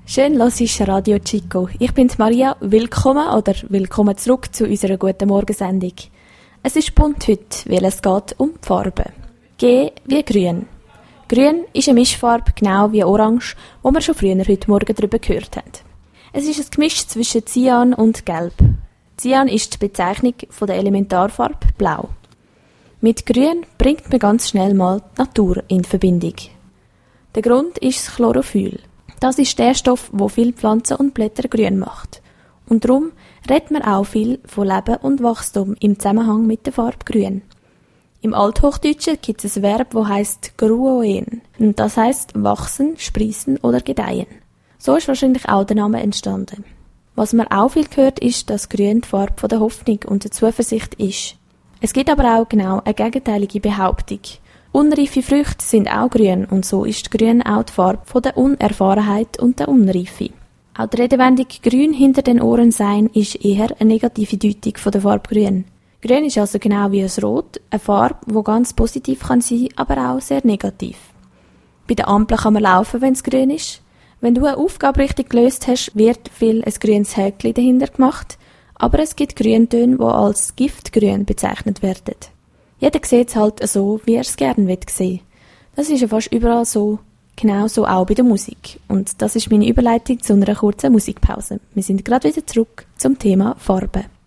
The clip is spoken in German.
Schön hörst du Radio Chico. Ich bin Maria. Willkommen zurück zu unserer guten Morgensendung. Es ist bunt heute, weil es geht um die Farbe. G wie grün. Grün ist eine Mischfarbe, genau wie orange, wo wir schon früher heute Morgen darüber gehört haben. Es ist ein Gemisch zwischen Cyan und Gelb. Cyan ist die Bezeichnung der Elementarfarbe Blau. Mit Grün bringt man ganz schnell mal die Natur in Verbindung. Der Grund ist das Chlorophyll. Das ist der Stoff, der viele Pflanzen und Blätter grün macht. Und darum redet man auch viel von Leben und Wachstum im Zusammenhang mit der Farbe Grün. Im Althochdeutschen gibt es ein Verb, das heisst «gruoen». Und das heisst «wachsen», «sprießen» oder «gedeihen». So ist wahrscheinlich auch der Name entstanden. Was man auch viel hört, ist, dass Grün die Farbe der Hoffnung und der Zuversicht ist. Es gibt aber auch genau eine gegenteilige Behauptung. Unreife Früchte sind auch grün und so ist Grün auch die Farbe der Unerfahrenheit und der Unreife. Auch die Redewendung «grün hinter den Ohren sein» ist eher eine negative Deutung von der Farbe Grün. Grün ist also genau wie das Rot, eine Farbe, die ganz positiv kann sein, aber auch sehr negativ. Bei der Ampel kann man laufen, wenn es grün ist. Wenn du eine Aufgabe richtig gelöst hast, wird viel ein grünes Häkchen dahinter gemacht, aber es gibt Grüntöne, die als Giftgrün bezeichnet werden. Jeder sieht es halt so, wie er es gerne sehen will. Das ist ja fast überall so, genauso auch bei der Musik. Und das ist meine Überleitung zu einer kurzen Musikpause. Wir sind gerade wieder zurück zum Thema Farbe.